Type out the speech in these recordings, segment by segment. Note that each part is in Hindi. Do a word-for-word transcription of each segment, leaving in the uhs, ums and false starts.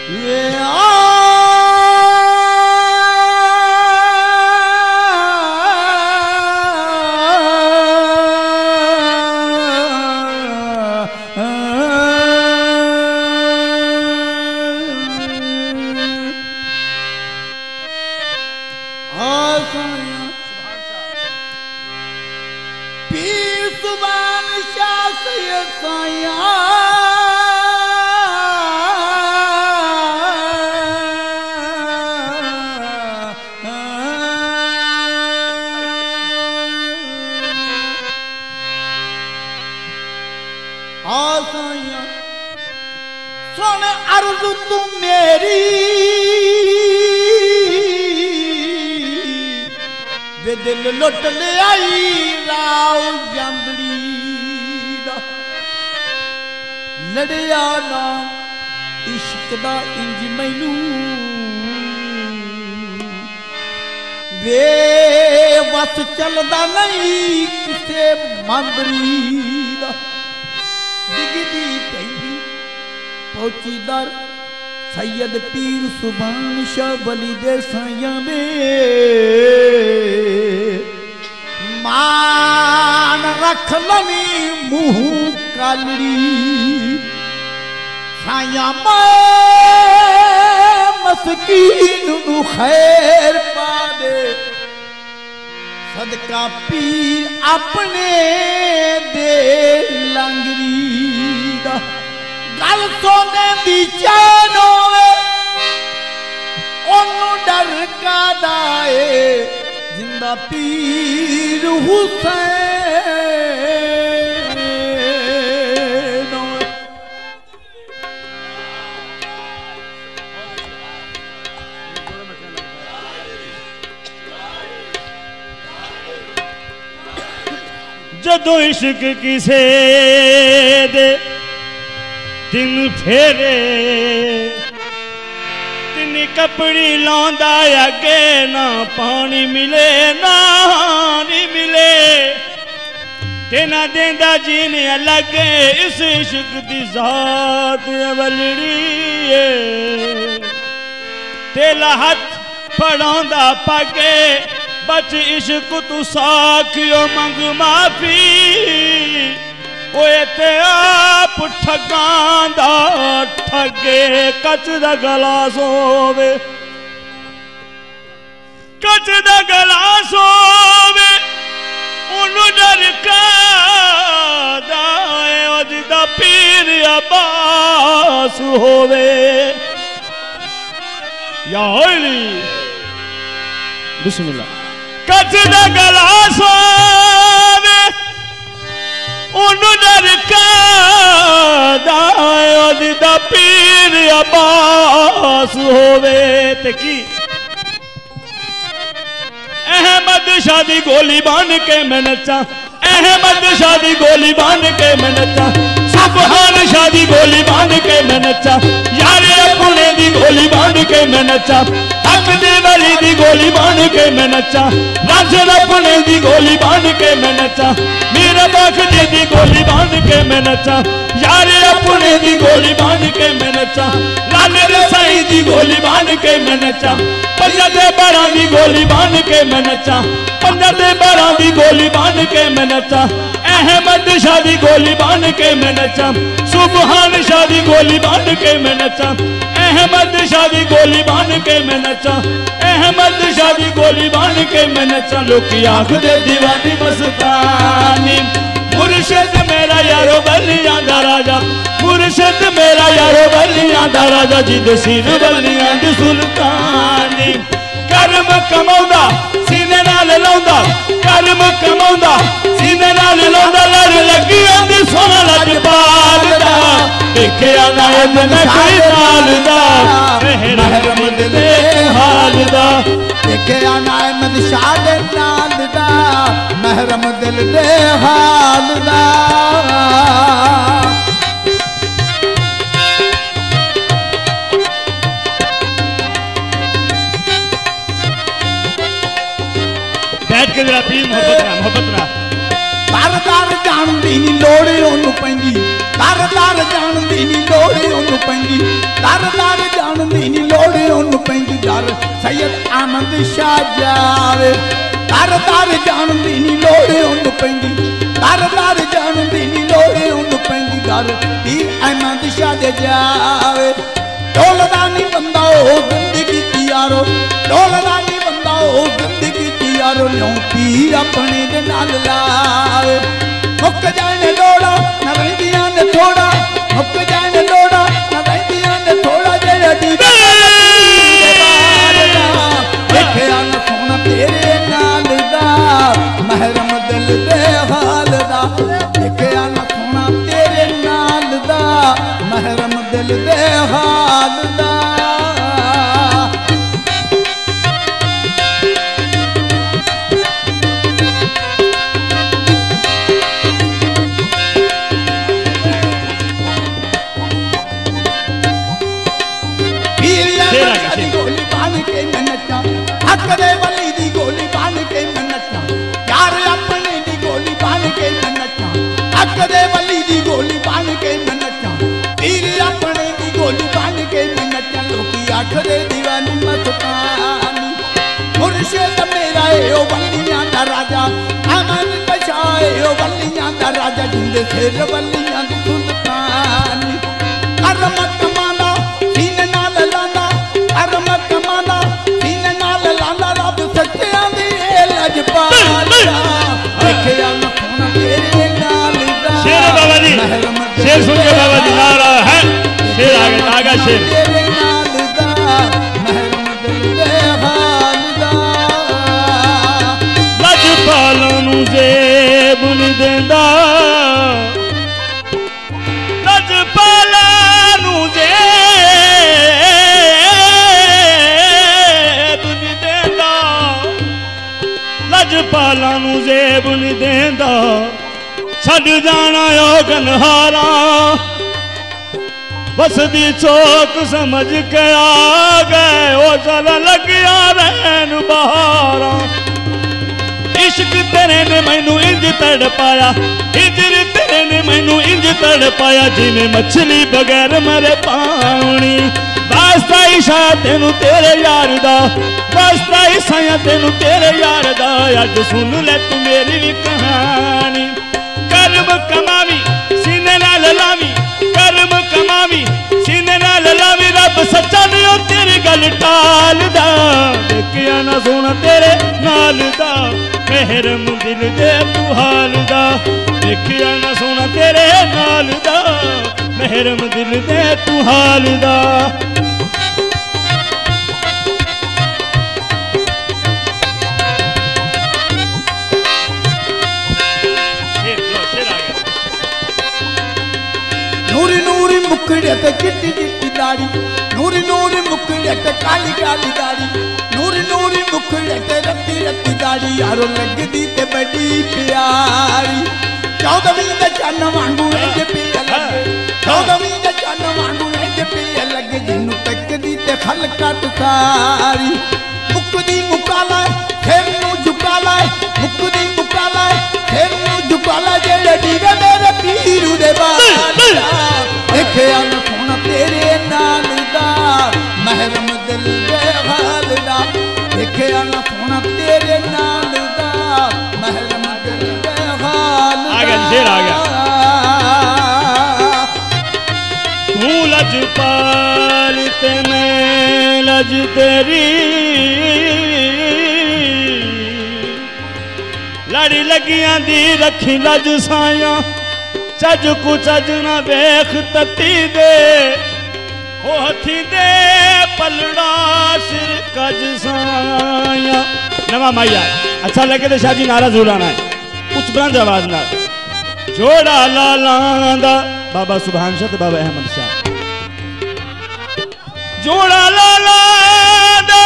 सुन अर्ज तू मेरी वे दिल लुट ले आई राव जंदड़ी लड़िया ना इश्क दा इंज मैनू वे बस चलदा नहीं किसे मंदरी दा डिगदी पैंदी पहुंची दर सैयद पीर सुभान शाह बली दे साइया दे मान रख लवी मुंह कालड़ी साइया मस्कीन नू खैर पा दे सदका पीर अपने दे लंगरी दा गल सोने दी चैन होवे ओनू डर का दाए जिंदा पीर हुसैन जदों इश्क किसे दे दिन फेरे तीन कपड़ी लांदा अगे ना पानी मिले ना हानी मिले तेना देंदा जीने लगे इस इश्क दी जात अवलड़ी तेला हाथ फड़ांदा पाके बच इश्क तू साखियो मंग माफी ओए ते आप ठगांदा ठगे कच दा गलास होवे कच दा गलास होवे ओनू डर कादा जिदा पीर अब्बास होवे या होली बिस्मिल्लाह कच दा गलास होवे ओनू डर कादा पीर अब्बास होवे ते की अहमद शाह दी गोली बांध के मैं नचा अहमद शाह दी गोली बांध के मैं नचा सुभान शाह दी गोली बांध के मैं नचा यारे अपने दी गोली बांध के मैं नचा हक दे वाली दी गोली बांध के मैं नचा राजन अपने दी गोली बांध के मैं नचा मेरा बाख दे दी गोली बांध के मैं नचा यारे अपने दी गोली बांध के मैं नचा लाले रसाई दी गोली बांध के मैं नचा पंजा दे बारह दी गोली बांध के मैं नचा पंजा दे बारह दी गोली बांध के मैं नचा अहमद शाह दी गोली बांध के मैं नचा सुभान शाह दी गोली बांध के मैं नचा अहमद शाह दी गोली बांध के मैं नचा अहमद शाह दी गोली बांध के मैं नचा लोग आँख दे दीवानी मस्तानी मुर्शिद मेरा यारो बलियां दा राजा मुर्शिद मेरा यारो बलियां दा राजा जिद सीन बलियां दी सुल्तानी कर्म कमाउंदा सीने नाल लाउंदा कर्म कमाउंदा सीने नाल लाउंदा लड़ लगी आंदी सोना लजपाल दा देखिया ना मन कोई नाल दा महरम दे हाल दा देखिया ना मन शाह दे नाल दा महरम दिल दे हाल दा बैठ के जरा प्लीज मोहब्बत ना मोहब्बत ना तार तार जान दी नी लोड़ ओनू पैंदी तार तार जान दी नी लोड़ ओनू पैंदी तार तार जान सैयद अहमद शाह जावे दर दर जान दी नी लोड़ उन पैंदी दर दर जान दी नी लोड़ उन पैंदी घर पीर अहमद शाह दे जावे ढोलदा नी बंदा ओ गंदगी दी यारो ढोलदा नी बंदा ओ गंदगी दी यारो लो पीर अपने दे नाल लावे मुक जाने लोड़ा न रहिंदियां ने थोड़ा मुक जाने लोड़ा न रहिंदियां ने थोड़ा जेड़ा दी देखिया न सोना तेरे नाल दा महरम दिल दे हाल दा देखिया न सोना तेरे नाल दा महरम दिल दे हाल दा गोली बांध के मैं नचा हक दे वली दी गोली बांध के मैं नचा यार अपने दी गोली बांध के मैं नचा हक दे वली दी गोली बांध के मैं नचा पीर अपने दी गोली बांध के मैं नचा लोकी आखरे दीवानी मस्तानी मुर्शिद मेरा ए ओ वलियां दा राजा अमन बचाए ओ वलियां दा राजा जिंदे सिर वलियां दी सुल्तानी करम कमाना सीने नाल लाना करम कमाना सीने नाल लाना रब सच्चियां दी लजपाल देखिया न सोना तेरे नाल दा शेर बाबा जी शेर सुन के बाबा जी नारा है शेर आगे आगा शेर तेरे नाल दा महरम दिल दे हाल दा लजपालां नू जेब नी देंदा लजपालां नू लजपालां नू जेब नी देंदा छड़ जाना ओ गनहारा बसदी चौक समझ के आ गए ओ चल लगिया रहन बहारा इश्क तेरे ने मैनू इंज तड़ पाया हिजर तेरे ने मैनू इंज तड़ पाया जिन्हें मछली बगैर मरे पानी वास्ता ईशा तेनू तेरे यार दा वास्ता ईसाया तेनू तेरे यार दा अज सुन ले तू मेरी भी कहानी कर्म कमावी सीने नाल लावी कर्म कमावी सीने नाल लावी रब सच्चा नहीं ओ तेरी गल टालदा देखिया ना सोना तेरे नाल दा महरम दिल दे तू हाल दा देखिया ना सोना तेरे नाल दा महरम दिल दे तू हाल दा नूरी नूरी मुकड़े ते चिट्टी चिट्टी दाढ़ी नूरी नूरी मुकड़े ते काली काली दाढ़ी नूरी नूरी मुकड़े ते रत्ती रत्ती दाढ़ी यारो लगदी ते बड़ी प्यारी चौदहवीं दे चन्न वांगू इंज पिया लगे चौदहवीं दे चन्न वांगू इंज पिया लगे जिन्नू तकदी ते खलकत सारी मुकदी मुकाला फिर नू झुकाला मुकदी मुकाला फिर नू झुकाला जेड़े डीवे मेरे पीरू दे बाल देखिया न सोना तेरे नाल दा महरम दिल दे हाल दा देखिया न सोना तेरे नाल दा महरम दिल दे हाल दा आ गया शेर आ गया तू लजपाल ते मैं लज तेरी लड़ी लगियां दी रखी लज साया चज को चज ना वेख तती दे ओ हथी दे पलड़ा सिर कज साया नवा माइया अच्छा लगे तो शादी नारा जुलाना है उच्च बुलंद आवाज ना जोड़ा लालांदा बाबा सुभान शाह बाबा अहमद शाह जोड़ा लालांदा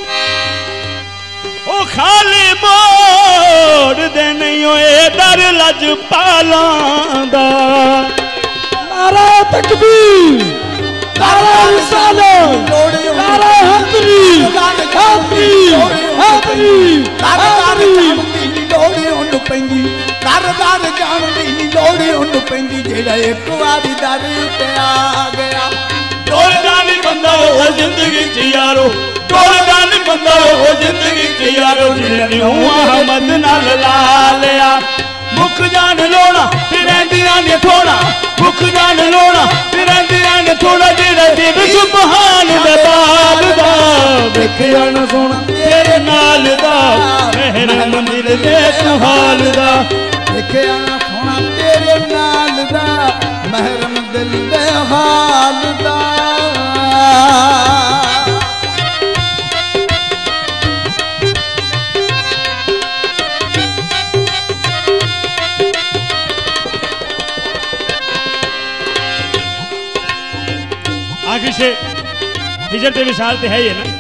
ओ खाली मोड़ दे नहीं होए दर लजपालां दा नारा तकबीर नारा रिसालत नारा हैदरी हैदरी हैदरी हैदरी लोड़ उन पैंदी दर दर जान दी लोड़ उन पैंदी जेड़ा एक वारी दर ते आ गया ढोल दा भी बंदा हो जिंदगी च यारो टोलदा नहीं बंदा ओ जिंदगी च यारो जिन्ने अहमद नाल ला लिया मुख जान लोना फिर रहिंदियां ने थोड़ा मुख जान लोना फिर रहिंदियां ने थोड़ा जेड़ा दिल सुभान दा बाल दा वेखिया ना सोना तेरे नाल दा महरम दिल दे तू हाल दा वेखिया ना सोना तेरे नाल दा महरम दिल दे हाल दा आखिर से हिजर ते विशाल ते है ये ना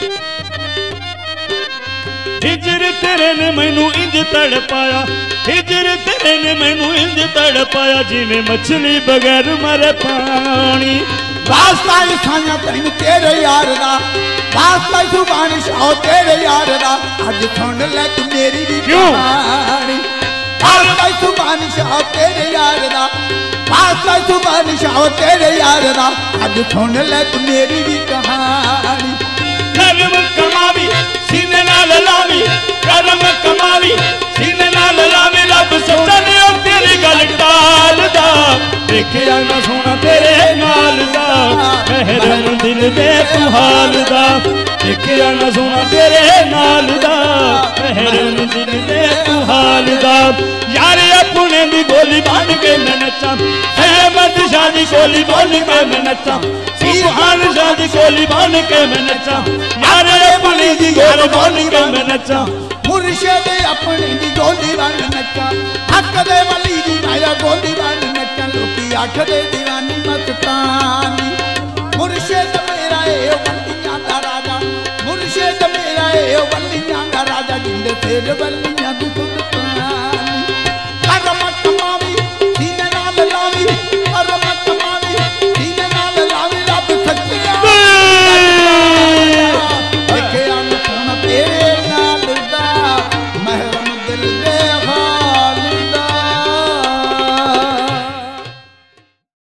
हिजर तेरे ने मैनू इंज तड़ पाया हिजर तेरे ने मैनू इंज तड़ पाया जिवें मछली बगैर मरे पानी वास्ता ही साया तैन तेरे यार दा वास्ता ही सुभान शाह तेरे यार दा अज सुन ले तू मेरी भी कहानी वास्ता ही सुभान शाह तेरे यार दा वास्ता ही सुभान शाह तेरे यार दा अज सुन ले तू मेरी भी कहानी कर्म कमावी सीने नाल लावी कर्म कमावी सीने नाल लावी रब सच्चा ने तेरी गल टालदा देखिया ना सोना तेरे नाल दा महरम दिल दे तू हाल दा देखिया ना सोना तेरे नाल दा महरम दिल दे तू हाल दा यार अपने दी गोली बांध के मैं नचा अहमद शाह दी गोली बांध के मैं नचा सुभान शाह दी गोली बांध के मैं नचा यार अपनी दी गोली बांध के मैं नचा मुर्शिद अपनी दी गोली बांध नचा हक दे वली दी माया गोली बांध नचा लोकी आख दे दीवानी मस्तानी मुर्शिद मेरा ए वलियां दा राजा मुर्शिद मेरा ए वलियां दा राजा जिंदे फिर वलियां दी सुल्तानी